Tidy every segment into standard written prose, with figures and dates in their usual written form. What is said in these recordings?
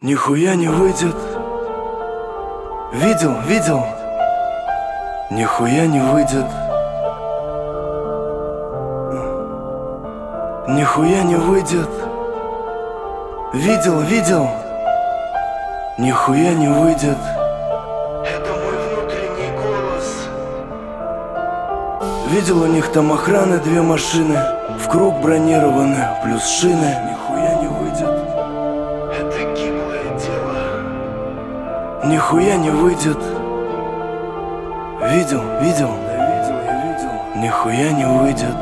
Нихуя не выйдет. Видел. Нихуя не выйдет. Нихуя не выйдет. Видел. Нихуя не выйдет. Это мой внутренний голос. Видел, у них там охраны 2 машины, в круг бронированы, плюс шины. Нихуя не выйдет. Это гиблое дело. Нихуя не выйдет. Видел. Да видел, я видел. Нихуя не выйдет.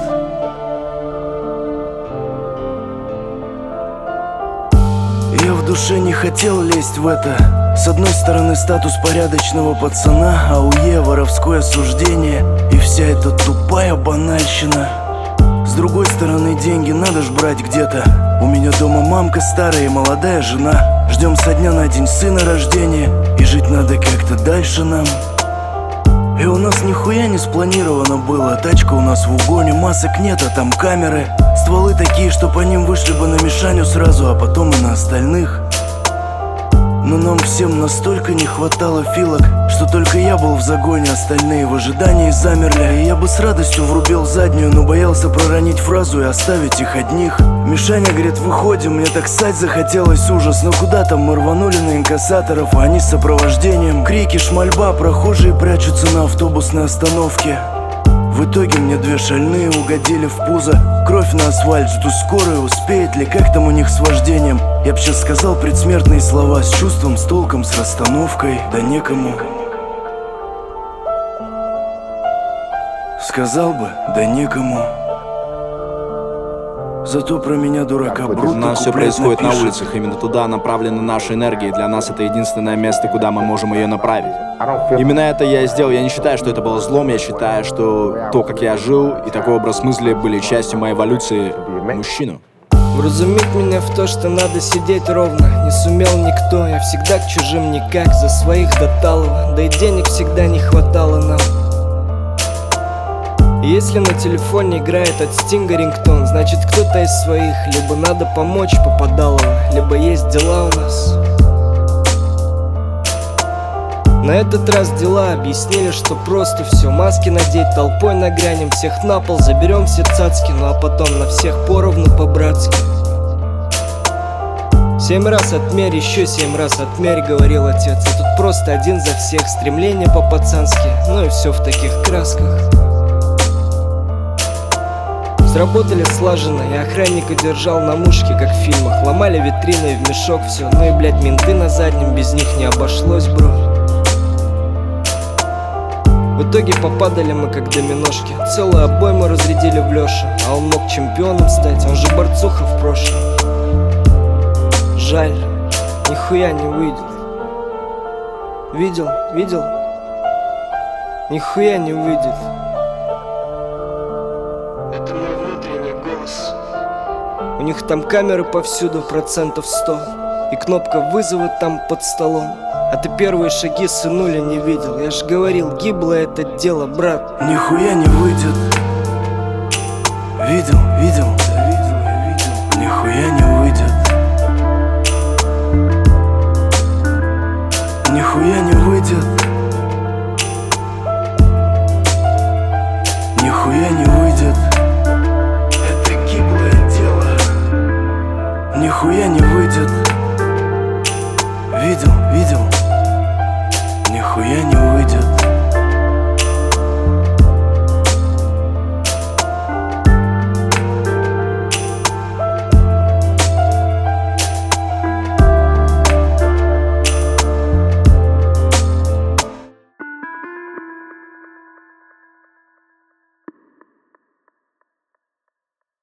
Я в душе не хотел лезть в это. С одной стороны статус порядочного пацана, а у Е воровское осуждение и вся эта тупая банальщина. С другой стороны деньги надо ж брать где-то. У меня дома мамка старая и молодая жена. Ждем со дня на день сына рождения, и жить надо как-то дальше нам. И у нас нихуя не спланировано было. Тачка у нас в угоне, масок нет, а там камеры. Стволы такие, что по ним вышли бы на Мишаню сразу, а потом и на остальных. Но нам всем настолько не хватало филок, что только я был в загоне, остальные в ожидании замерли. И я бы с радостью врубил заднюю, но боялся проронить фразу и оставить их одних. Мишаня говорит, выходим, мне так ссать захотелось, ужас. Но куда там, мы рванули на инкассаторов, а они с сопровождением. Крики, шмальба, прохожие прячутся на автобусной остановке. В итоге мне 2 шальные угодили в пузо. Кровь на асфальт, жду скорую, успеет ли, как там у них с вождением. Я б сейчас сказал предсмертные слова, с чувством, с толком, с расстановкой. Да некому. Сказал бы, да некому. Зато про меня, дурака, У Бруто нас все куплет происходит напишет. на улицах, именно туда направлена наша энергия. Для нас это единственное место, куда мы можем ее направить. Именно это я и сделал. Я не считаю, что это было злом. Я считаю, что то, как я жил, и такой образ мысли были частью моей эволюции мужчину. Вразумить меня в то, что надо сидеть ровно, не сумел никто. Я всегда к чужим никак, за своих до талого. Да и денег всегда не хватало нам. И если на телефоне играет от Стинга рингтон, значит кто-то из своих. Либо надо помочь попадалово, либо есть дела у нас. На этот раз дела объяснили, что просто все. Маски надеть, толпой нагрянем, всех на пол, заберем все цацки. Ну а потом на всех поровну по-братски. 7 раз отмерь, еще 7 раз отмерь, говорил отец. И тут просто один за всех, стремление по-пацански. Ну и все в таких красках. Сработали слаженно, и охранника держал на мушке, как в фильмах. Ломали витрины в мешок все. Ну и, блядь, менты на заднем, без них не обошлось, бро. В итоге попадали мы как доминошки. Целую обойму разрядили в Лёшу. А он мог чемпионом стать, он же борцуха в прошлом. Жаль, нихуя не выйдет. Видел? Нихуя не выйдет. Это мой внутренний голос. У них там камеры повсюду, 100%. И кнопка вызова там под столом. А ты первые шаги сынуля не видел. Я ж говорил, гиблое это дело, брат. Нихуя не выйдет. Видел.